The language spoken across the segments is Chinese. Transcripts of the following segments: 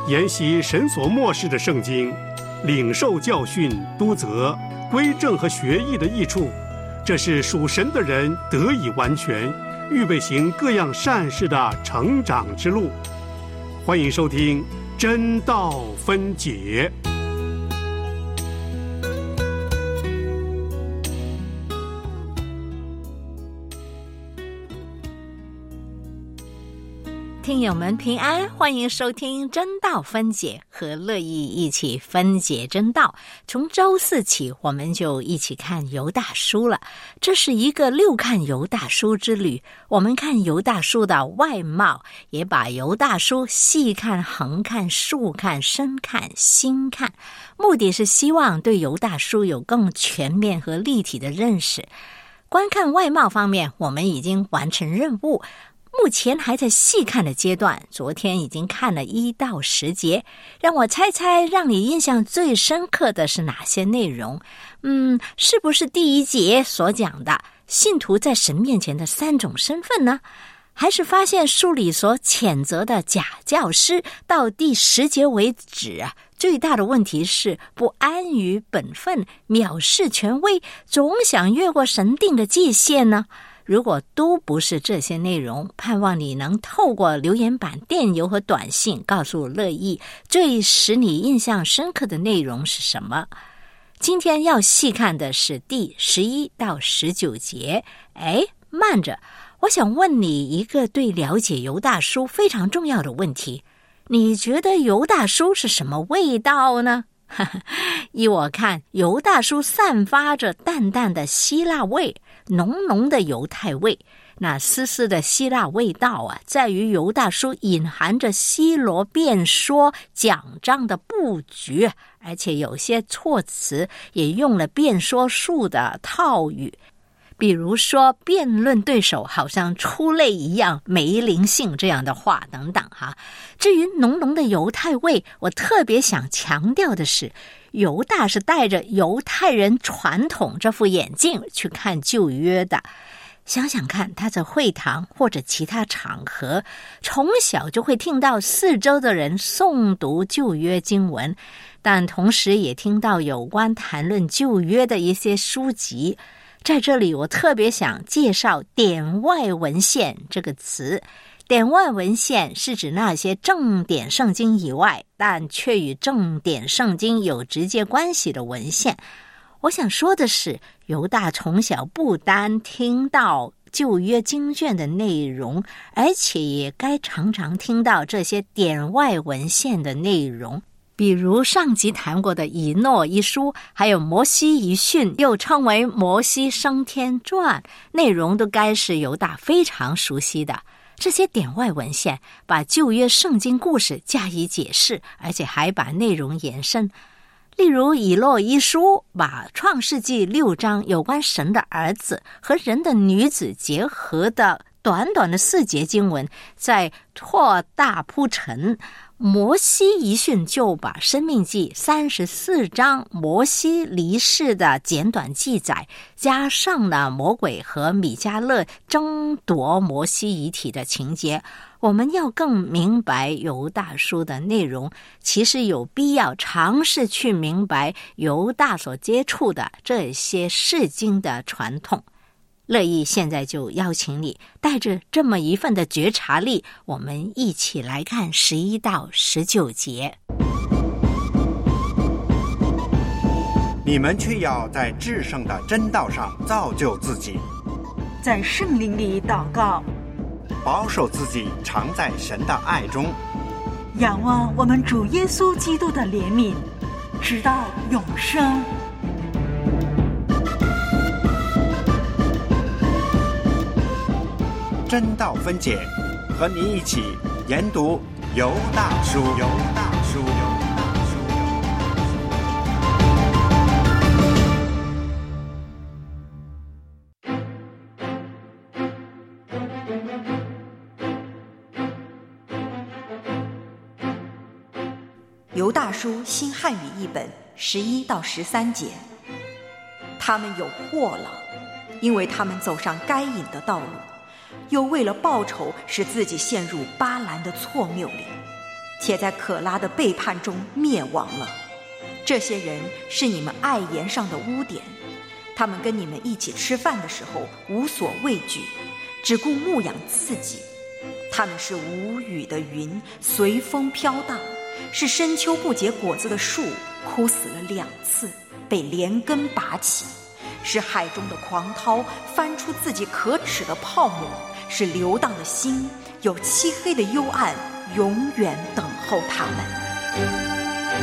研习神所默示的圣经，领受教训、督责、归正和学义的益处，这是属神的人得以完全，预备行各样善事的成长之路。欢迎收听真道分解。 听友们平安，欢迎收听真道分解，和乐意一起分解真道。从周四起，我们就一起看犹大书了。这是一个6看犹大书之旅。我们看犹大书的外貌，也把犹大书细看、横看、竖看、深看、心看，目的是希望对犹大书有更全面和立体的认识。观看外貌方面，我们已经完成任务，目前还在细看的阶段，昨天已经看了1到10节。让我猜猜，让你印象最深刻的是哪些内容？是不是第1节所讲的信徒在神面前的3种身份呢？还是发现书里所谴责的假教师？到第10节为止最大的问题是不安于本分，藐视权威，总想越过神定的界限呢？如果都不是这些内容，盼望你能透过留言板、电邮和短信告诉乐意最使你印象深刻的内容是什么。今天要细看的是第11到19节。慢着，我想问你一个对了解犹大书非常重要的问题，你觉得犹大书是什么味道呢？依我看，犹大书散发着淡淡的希腊味，浓浓的犹太味。那丝丝的希腊味道在于犹大书隐含着希罗辩说讲章的布局，而且有些措辞也用了辩说术的套语，比如说辩论对手好像出类一样没灵性这样的话等等至于浓浓的犹太味，我特别想强调的是，犹大是带着犹太人传统这副眼镜去看旧约的。想想看，他在会堂或者其他场合，从小就会听到四周的人诵读旧约经文，但同时也听到有关谈论旧约的一些书籍。在这里我特别想介绍典外文献这个词。典外文献是指那些正典圣经以外，但却与正典圣经有直接关系的文献。我想说的是，犹大从小不单听到旧约经卷的内容，而且也该常常听到这些典外文献的内容。比如上集谈过的以诺一书，还有摩西遗训，又称为摩西升天传，内容都该是犹大非常熟悉的。这些典外文献把旧约圣经故事加以解释，而且还把内容延伸。例如以诺一书把创世纪6章有关神的儿子和人的女子结合的短短的4节经文再扩大铺陈。摩西遗训就把生命记34章摩西离世的简短记载，加上了魔鬼和米迦勒争夺摩西遗体的情节。我们要更明白犹大书的内容，其实有必要尝试去明白犹大所接触的这些释经的传统。乐意现在就邀请你带着这么一份的觉察力，我们一起来看11到19节。 你们却要在至圣的真道上造就自己， 在圣灵里祷告， 保守自己常在神的爱中， 仰望我们主耶稣基督的怜悯，直到永生。 真道分解，和你一起研读犹大书。 犹大书新汉语译本11到13节。他们有祸了，因为他们走上该隐的道路，又为了报仇使自己陷入巴兰的错谬里。 且在可拉的背叛中灭亡了。这些人是你们爱筵上的污点，他们跟你们一起吃饭的时候无所畏惧，只顾牧养自己。他们是无雨的云，随风飘荡，是深秋不结果子的树，枯死了2次，被连根拔起，是海中的狂涛，翻出自己可耻的泡沫，是流荡的心，有漆黑的幽暗永远等候他们。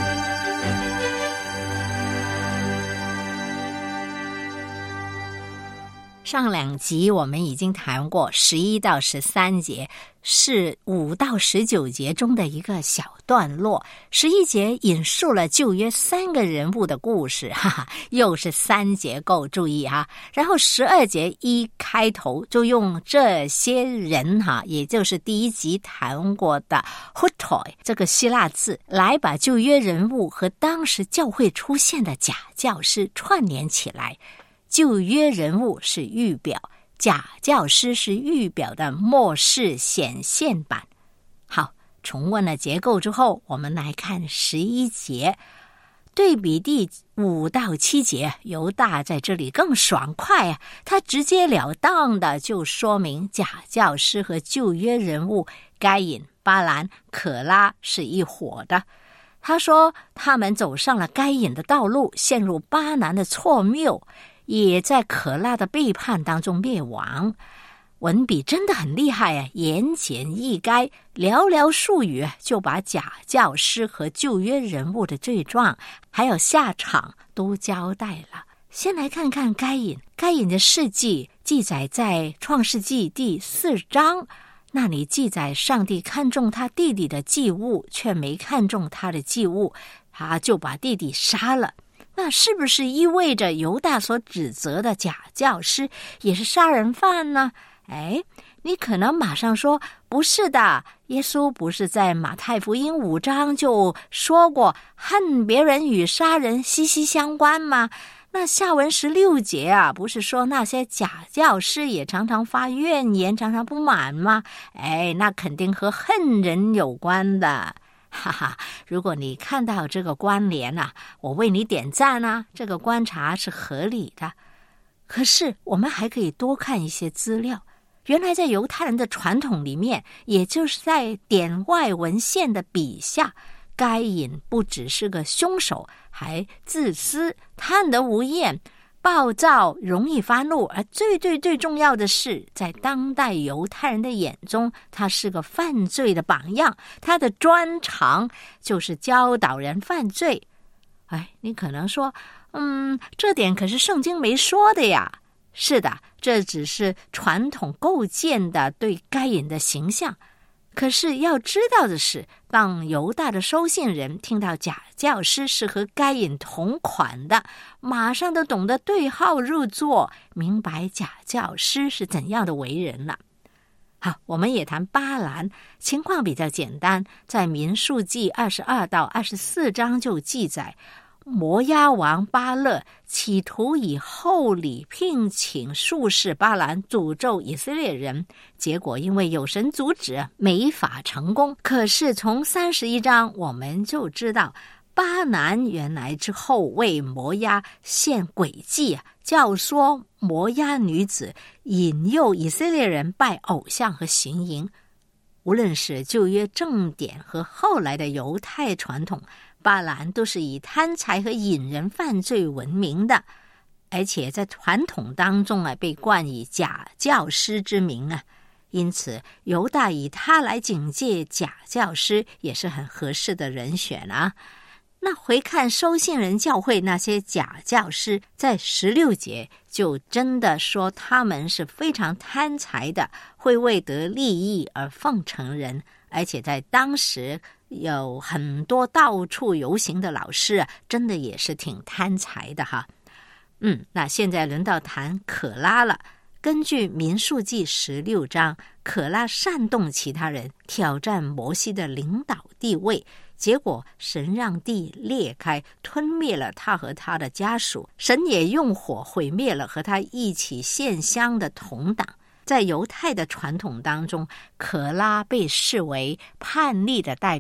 上2集我们已经谈过11到13节，是5到19节中的一个小段落。11节引述了旧约3个人物的故事，又是3结构，注意哈。然后12节一开头就用这些人也就是第1集谈过的 hutoi 这个希腊字，来把旧约人物和当时教会出现的假教师串联起来。旧约人物是预表，假教师是预表的末世显现版。好，重温了结构之后，我们来看11节。对比第5到7节，犹大在这里更爽快啊，他直截了当的就说明假教师和旧约人物该隐、巴兰、可拉是一伙的。他说他们走上了该隐的道路，陷入巴兰的错谬，也在可拉的背叛当中灭亡。文笔真的很厉害啊，言简意赅，寥寥数语就把假教师和旧约人物的罪状还有下场都交代了。先来看看该隐的事迹记载在创世纪第4章，那里记载上帝看中他弟弟的祭物，却没看中他的祭物，他就把弟弟杀了。那是不是意味着犹大所指责的假教师也是杀人犯呢？你可能马上说，不是的，耶稣不是在马太福音5章就说过恨别人与杀人息息相关吗？那下文16节不是说那些假教师也常常发怨言，常常不满吗？那肯定和恨人有关的。哈哈，如果你看到这个关联我为你点赞这个观察是合理的。可是我们还可以多看一些资料，原来在犹太人的传统里面，也就是在典外文献的笔下，该隐不只是个凶手，还自私、贪得无厌、暴躁、容易发怒，而最重要的是，在当代犹太人的眼中，他是个犯罪的榜样，他的专长就是教导人犯罪。你可能说，这点可是圣经没说的呀。是的，这只是传统构建的对该隐的形象。可是要知道的是，当犹大的收信人听到假教师是和该隐同款的，马上都懂得对号入座，明白假教师是怎样的为人了。好，我们也谈巴兰，情况比较简单，在民数记22到24章就记载，摩押王巴勒企图以厚礼聘请术士巴兰诅咒以色列人，结果因为有神阻止，没法成功。可是从31章我们就知道，巴兰原来之后为摩押献诡计，教唆摩押女子引诱以色列人拜偶像和行淫。无论是旧约正典和后来的犹太传统，巴兰都是以贪财和引人犯罪闻名的，而且在传统当中被冠以假教师之名因此犹大以他来警戒假教师也是很合适的人选那回看收信人教会那些假教师，在16节就真的说他们是非常贪财的，会为得利益而奉承人，而且在当时有很多到处游行的老师真的也是挺贪财的哈。那现在轮到谈可拉了。根据民数记16章，可拉煽动其他人挑战摩西的领导地位，结果神让地裂开，吞灭了他和他的家属，神也用火毁灭了和他一起献香的同党。在犹太的传统当中，可拉被视为叛逆的代表，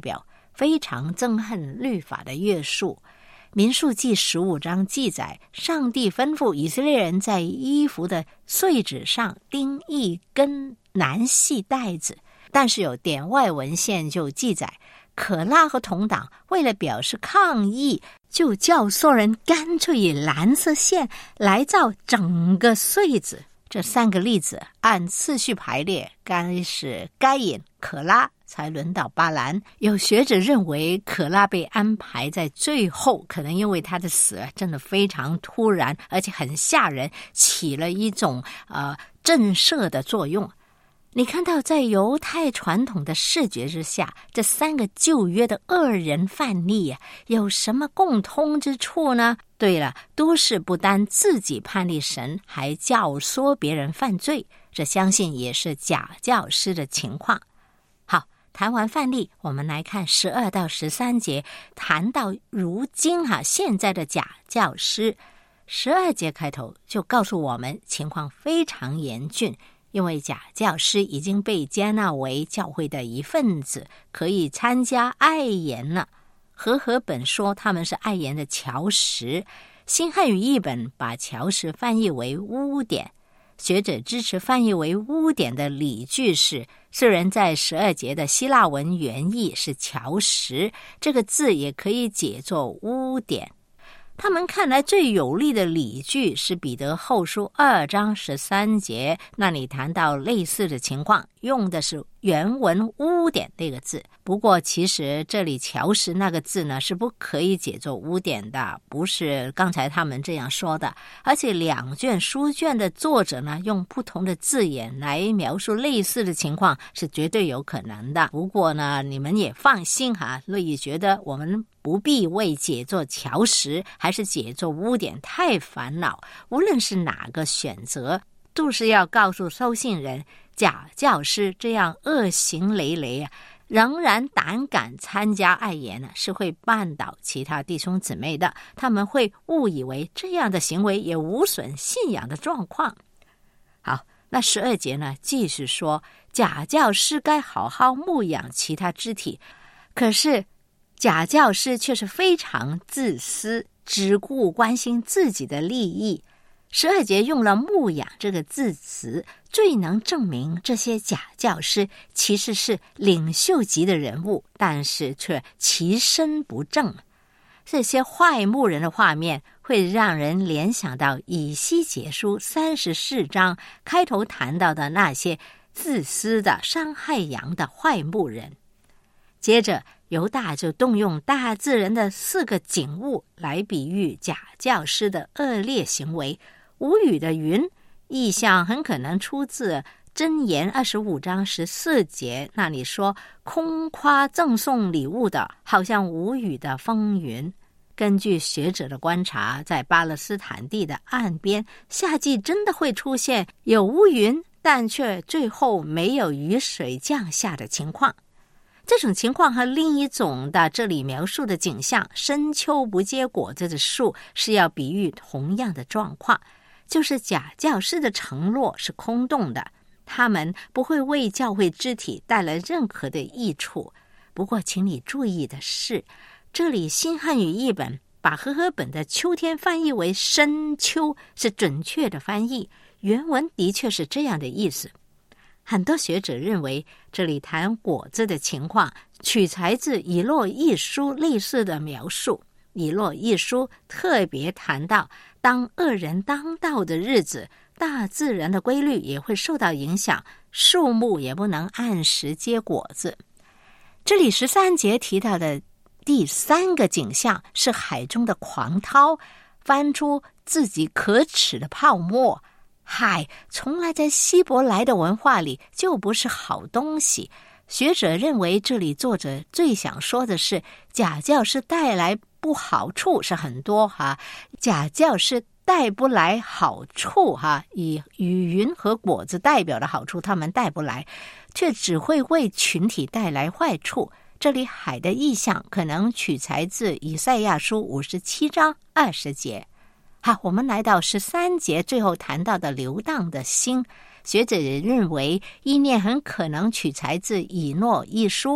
非常憎恨律法的约束。民数记15章记载，上帝吩咐以色列人在衣服的穗子上钉一根南细带子，但是有典外文献就记载，可拉和同党为了表示抗议，就叫所有人干脆以蓝色线来造整个穗子。这3个例子按次序排列，该是该隐、可拉，才轮到巴兰。有学者认为可拉被安排在最后，可能因为他的死真的非常突然，而且很吓人，起了一种震慑的作用。你看到在犹太传统的视觉之下，这3个旧约的恶人犯例有什么共通之处呢？对了，都是不单自己叛逆神，还教唆别人犯罪，这相信也是假教师的情况。好，谈完范例，我们来看12到13节，谈到如今现在的假教师。12节开头就告诉我们情况非常严峻，因为假教师已经被接纳为教会的一份子，可以参加爱研了。和合本说他们是爱研的乔石，新汉语译本把乔石翻译为污点。学者支持翻译为污点的理据是，虽然在12节的希腊文原意是乔石，这个字也可以解作污点。他们看来最有力的理据是彼得后书2章13节，那里谈到类似的情况，用的是原文污点那个字。不过其实这里乔石那个字呢是不可以解作污点的，不是刚才他们这样说的。而且2卷书卷的作者呢用不同的字眼来描述类似的情况是绝对有可能的。不过呢你们也放心乐意觉得我们不必为解作乔石还是解作污点太烦恼，无论是哪个选择，都是要告诉收信人，假教师这样恶行累累仍然胆敢参加爱研是会绊倒其他弟兄姊妹的，他们会误以为这样的行为也无损信仰的状况。好，那12节呢继续说，假教师该好好牧养其他肢体，可是假教师却是非常自私，只顾关心自己的利益。12节用了牧养这个字词，最能证明这些假教师其实是领袖级的人物，但是却其身不正。这些坏牧人的画面会让人联想到以西结书34章开头谈到的那些自私的伤害羊的坏牧人。接着犹大就动用大自然的4个景物来比喻假教师的恶劣行为。无语的云意象很可能出自箴言25章14节，那里说空夸赠送礼物的好像无雨的风云。根据学者的观察，在巴勒斯坦地的岸边，夏季真的会出现有乌云，但却最后没有雨水降下的情况。这种情况和另一种的这里描述的景象，深秋不结果子的树，是要比喻同样的状况，就是假教师的承诺是空洞的，他们不会为教会肢体带来任何的益处。不过请你注意的是，这里新汉语译本把和合本的秋天翻译为深秋，是准确的翻译，原文的确是这样的意思。很多学者认为这里谈果子的情况取材自以诺一书类似的描述。以诺一书特别谈到，当恶人当道的日子，大自然的规律也会受到影响，树木也不能按时结果子。这里13节提到的第3个景象是海中的狂涛翻出自己可耻的泡沫。海从来在希伯来的文化里就不是好东西。学者认为这里作者最想说的是，假教师带来不好处是很多假教师带不来好处以雨云和果子代表的好处他们带不来，却只会为群体带来坏处。这里海的意象可能取材自以赛亚书57章20节。好，我们来到13节最后谈到的流荡的心，学者认为意念很可能取材自以诺一书，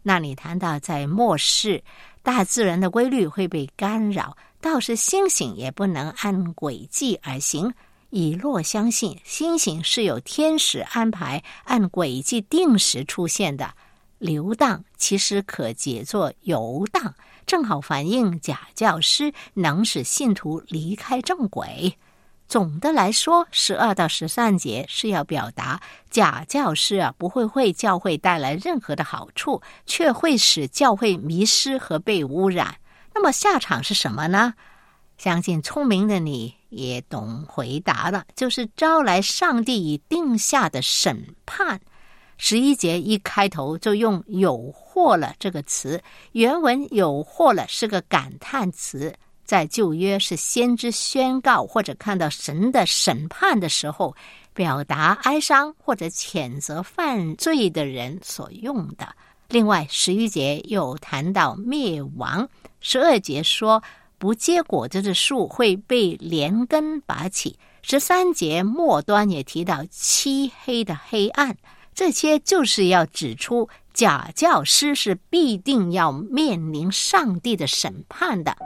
那你谈到在末世，大自然的规律会被干扰，倒是星星也不能按轨迹而行。以诺相信星星是有天使安排，按轨迹定时出现的。流荡其实可解作游荡，正好反映假教师能使信徒离开正轨。总的来说，12到13节是要表达假教师不会为教会带来任何的好处，却会使教会迷失和被污染。那么下场是什么呢？相信聪明的你也懂回答了，就是招来上帝已定下的审判。11节一开头就用有祸了这个词，原文有祸了是个感叹词，在旧约是先知宣告或者看到神的审判的时候，表达哀伤或者谴责犯罪的人所用的。另外11节又谈到灭亡，12节说不结果子的树会被连根拔起，13节末端也提到漆黑的黑暗，这些就是要指出假教师是必定要面临上帝的审判的。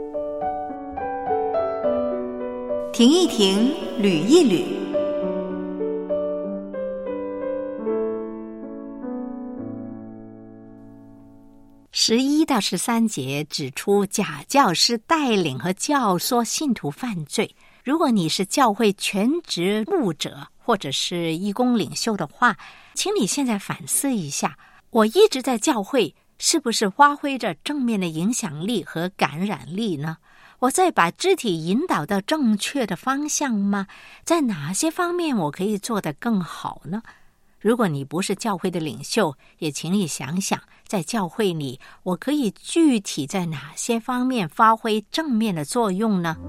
停一停，捋一捋。 11到13节指出假教师带领和教唆信徒犯罪。如果你是教会全职牧者或者是义工领袖的话，请你现在反思一下，我一直在教会是不是发挥着正面的影响力和感染力呢？我在把肢体引导到正确的方向吗？在哪些方面我可以做得更好呢？如果你不是教会的领袖，也请你想想，在教会里我可以具体在哪些方面发挥正面的作用呢？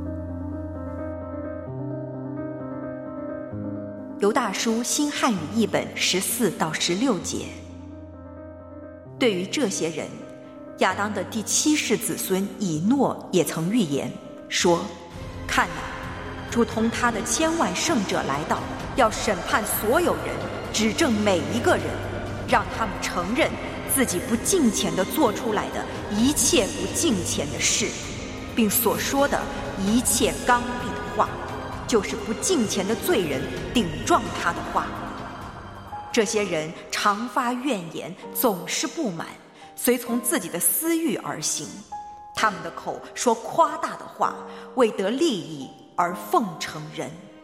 犹大书新汉语译本14到16节。对于这些人，亚当的第7世子孙以诺也曾预言说：看哪，如同他的千万圣者来到，要审判所有人，指证每一个人，让他们承认自己不敬虔地做出来的一切不敬虔的事，并所说的一切刚愎的话，就是不敬虔的罪人顶撞他的话。这些人常发怨言，总是不满，随从自己的私欲而行。他们的口说夸大的话，为得利益而奉承人。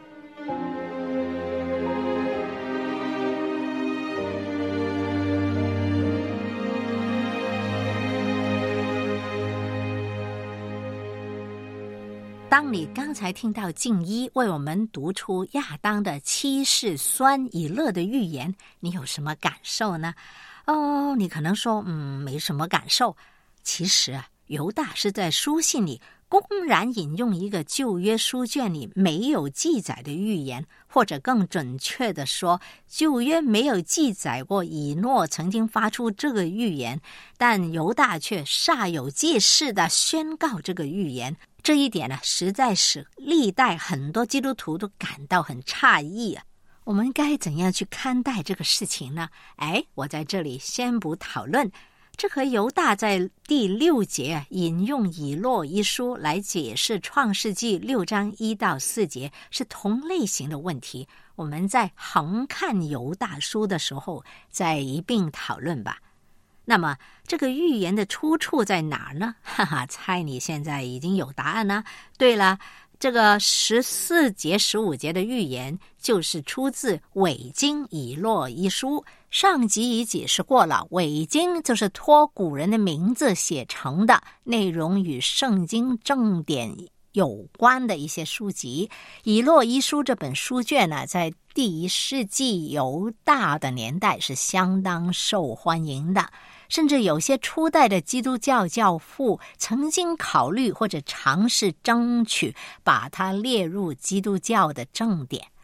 当你刚才听到静一为我们读出亚当的7世孙以勒的预言，你有什么感受呢？你可能说没什么感受。其实犹大是在书信里公然引用一个旧约书卷里没有记载的预言，或者更准确的说，旧约没有记载过以诺曾经发出这个预言，但犹大却煞有介事地宣告这个预言。这一点呢，实在使历代很多基督徒都感到很诧异啊。我们该怎样去看待这个事情呢？我在这里先不讨论。这和犹大在第6节引用以诺一书来解释创世纪6章1到4节是同类型的问题，我们在横看犹大书的时候再一并讨论吧。那么这个预言的出处在哪儿呢？猜你现在已经有答案了。对了，这个14节15节的预言就是出自伪经以诺一书。上集已解释过了，伪经就是托古人的名字写成的，内容与圣经正典有关的一些书籍。以诺一书这本书卷呢，在第1世纪犹大的年代是相当受欢迎的，甚至有些初代的基督教教父曾经考虑或者尝试争取把它列入基督教的正典。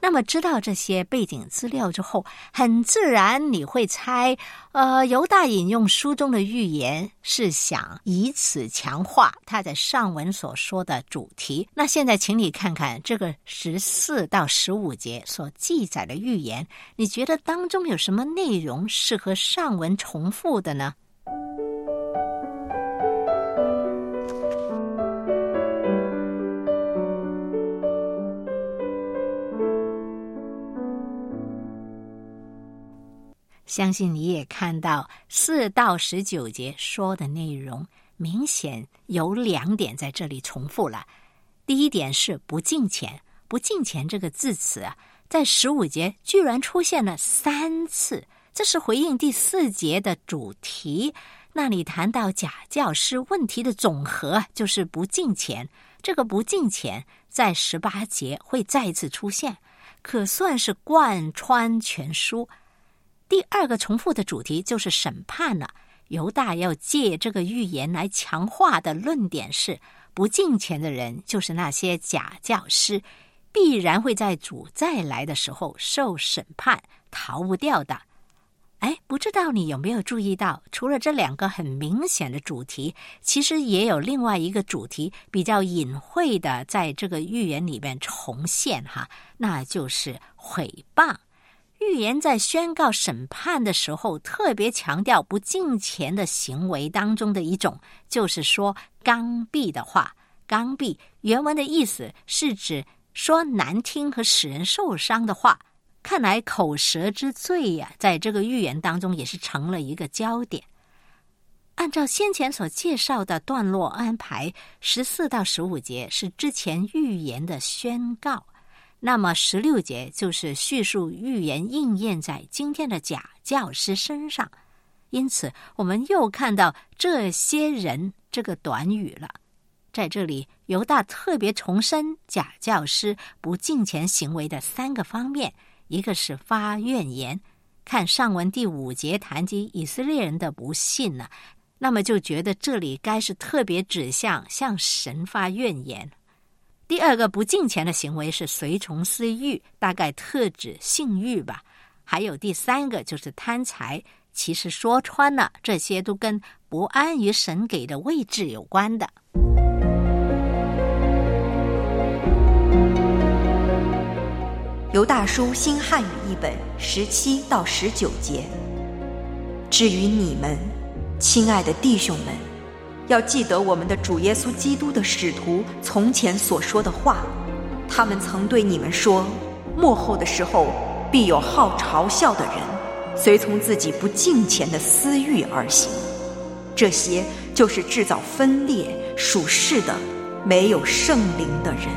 那么知道这些背景资料之后，很自然你会猜，犹大引用书中的预言是想以此强化他在上文所说的主题。那现在请你看看这个14到15节所记载的预言，你觉得当中有什么内容是和上文重复的呢？相信你也看到4到19节说的内容，明显有2点在这里重复了。第一点是不敬虔，不敬虔这个字词啊，在15节居然出现了3次，这是回应第4节的主题。那里谈到假教师问题的总和就是不敬虔，这个不敬虔在18节会再一次出现，可算是贯穿全书。第2个重复的主题就是审判了。犹大要借这个预言来强化的论点是，不敬虔的人就是那些假教师，必然会在主再来的时候受审判，逃不掉的。不知道你有没有注意到，除了这2个很明显的主题，其实也有另外一个主题比较隐晦的在这个预言里面重现那就是毁谤。预言在宣告审判的时候，特别强调不敬虔的行为当中的一种，就是说刚愎的话。刚愎原文的意思是指说难听和使人受伤的话。看来口舌之罪在这个预言当中也是成了一个焦点。按照先前所介绍的段落安排，14到15节是之前预言的宣告。那么16节就是叙述预言应验在今天的假教师身上，因此我们又看到这些人这个短语了。在这里，犹大特别重申假教师不敬虔行为的3个方面，一个是发怨言，看上文第5节谈及以色列人的不信那么就觉得这里该是特别指向神发怨言。第2个不敬虔的行为是随从私欲，大概特指性欲吧。还有第3个就是贪财，其实说穿了，这些都跟不安于神给的位置有关的。 犹大书新汉语译本17到19节。至于你们，亲爱的弟兄们，要记得我们的主耶稣基督的使徒从前所说的话，他们曾对你们说，末后的时候必有好嘲笑的人，随从自己不敬虔的私欲而行，这些就是制造分裂、属世的、没有圣灵的人。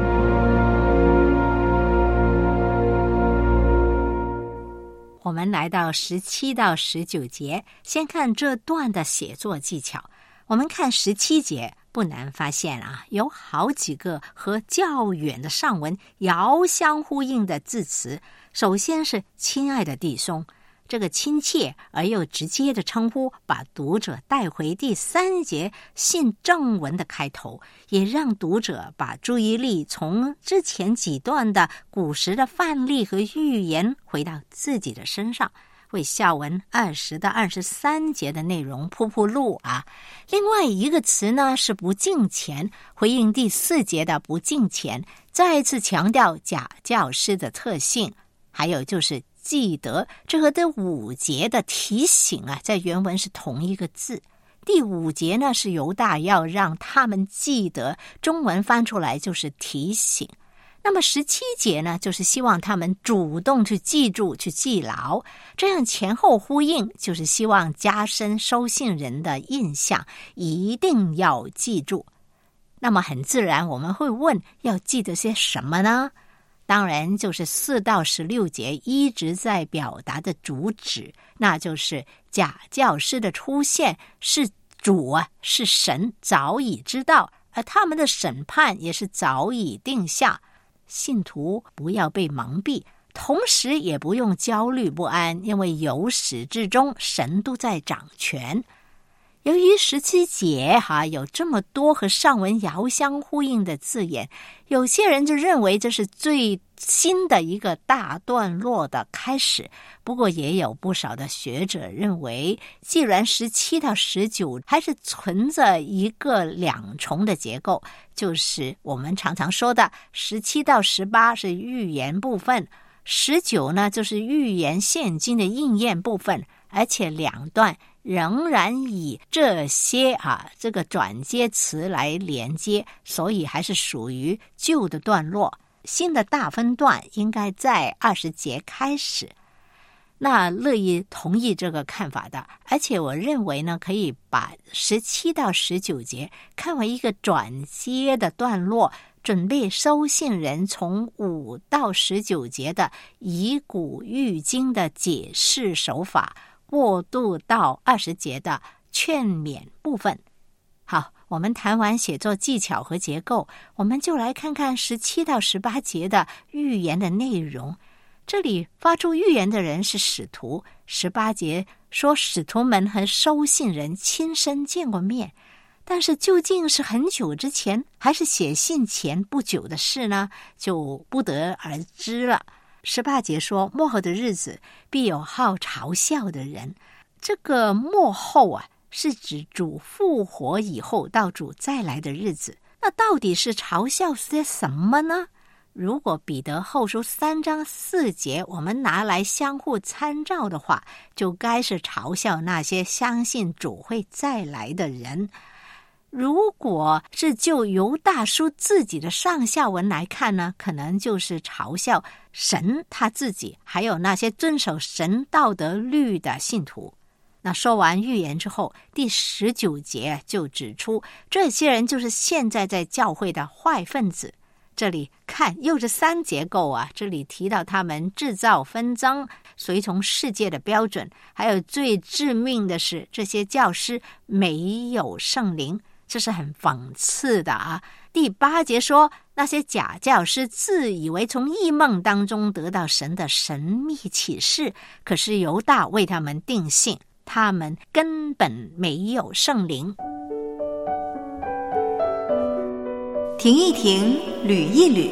我们来到17到19节，先看这段的写作技巧。我们看17节，不难发现有好几个和较远的上文遥相呼应的字词。首先是亲爱的弟兄，这个亲切而又直接的称呼，把读者带回第3节信正文的开头，也让读者把注意力从之前几段的古时的范例和预言回到自己的身上，为下文20到23节的内容铺路另外一个词呢是不敬虔，回应第4节的不敬虔，再一次强调假教师的特性。还有就是记得，这和第5节的提醒在原文是同一个字。第5节呢是犹大要让他们记得，中文翻出来就是提醒。那么17节呢，就是希望他们主动去记住、去记牢，这样前后呼应，就是希望加深收信人的印象，一定要记住。那么很自然，我们会问，要记得些什么呢？当然就是4到16节一直在表达的主旨，那就是假教师的出现是主是神早已知道，而他们的审判也是早已定下。信徒不要被蒙蔽，同时也不用焦虑不安，因为由始至终神都在掌权。由于17节有这么多和上文遥相呼应的字眼，有些人就认为这是最新的一个大段落的开始。不过也有不少的学者认为，既然17到19还是存着一个两重的结构，就是我们常常说的17到18是预言部分，19呢就是预言现今的应验部分，而且两段仍然以这些这个转接词来连接，所以还是属于旧的段落。新的大分段应该在20节开始。那乐意同意这个看法的，而且我认为呢，可以把17到19节看为一个转接的段落，准备收信人从5到19节的以古喻今的解释手法过渡到20节的劝勉部分。好，我们谈完写作技巧和结构，我们就来看看17到18节的预言的内容。这里发出预言的人是使徒，18节说使徒们和收信人亲身见过面，但是究竟是很久之前还是写信前不久的事呢，就不得而知了。18节说末后的日子必有好嘲笑的人，这个末后是指主复活以后到主再来的日子。那到底是嘲笑些什么呢？如果彼得后书3章4节我们拿来相互参照的话，就该是嘲笑那些相信主会再来的人。如果是就犹大书自己的上下文来看呢，可能就是嘲笑神他自己，还有那些遵守神道德律的信徒。那说完预言之后，第19节就指出这些人就是现在在教会的坏分子。这里看又是3结构这里提到他们制造纷争，随从世界的标准，还有最致命的是这些教师没有圣灵，这是很讽刺的第8节说那些假教师自以为从异梦当中得到神的神秘启示，可是犹大为他们定性，他们根本没有圣灵。 停一停，捋一捋。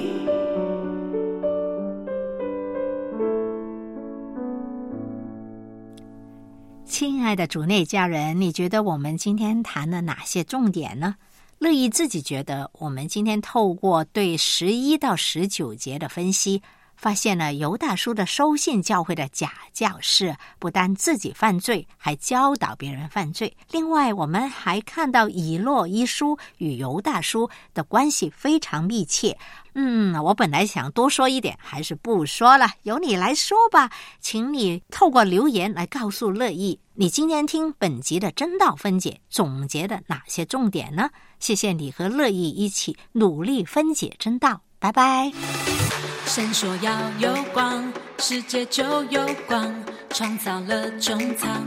亲爱的主内家人，你觉得我们今天谈了哪些重点呢？乐意自己觉得我们今天透过对11到19节的分析，发现了犹大书的收信教会的假教师不但自己犯罪，还教导别人犯罪。另外我们还看到以诺一书与犹大书的关系非常密切。我本来想多说一点，还是不说了，由你来说吧。请你透过留言来告诉乐意，你今天听本集的真道分解总结的哪些重点呢？谢谢你和乐意一起努力分解真道，拜拜。 神说要有光，世界就有光，创造了穹苍。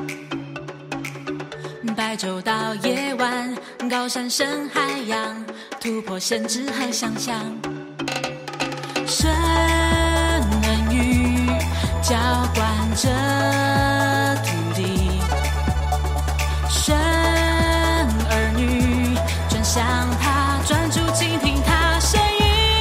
白昼到夜晚，高山深海洋，突破限制和想象。神恩雨浇灌着土地，神儿女转向他，专注倾听他声音。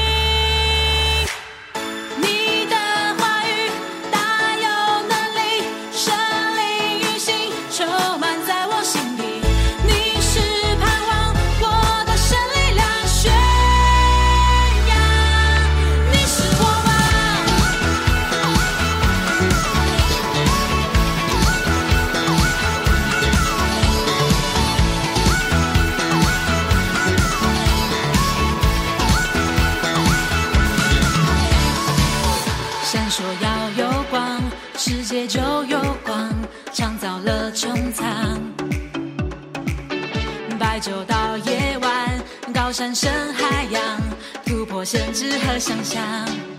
世界就有光，创造了穹苍。白昼到夜晚，高山深海洋，突破限制和想象。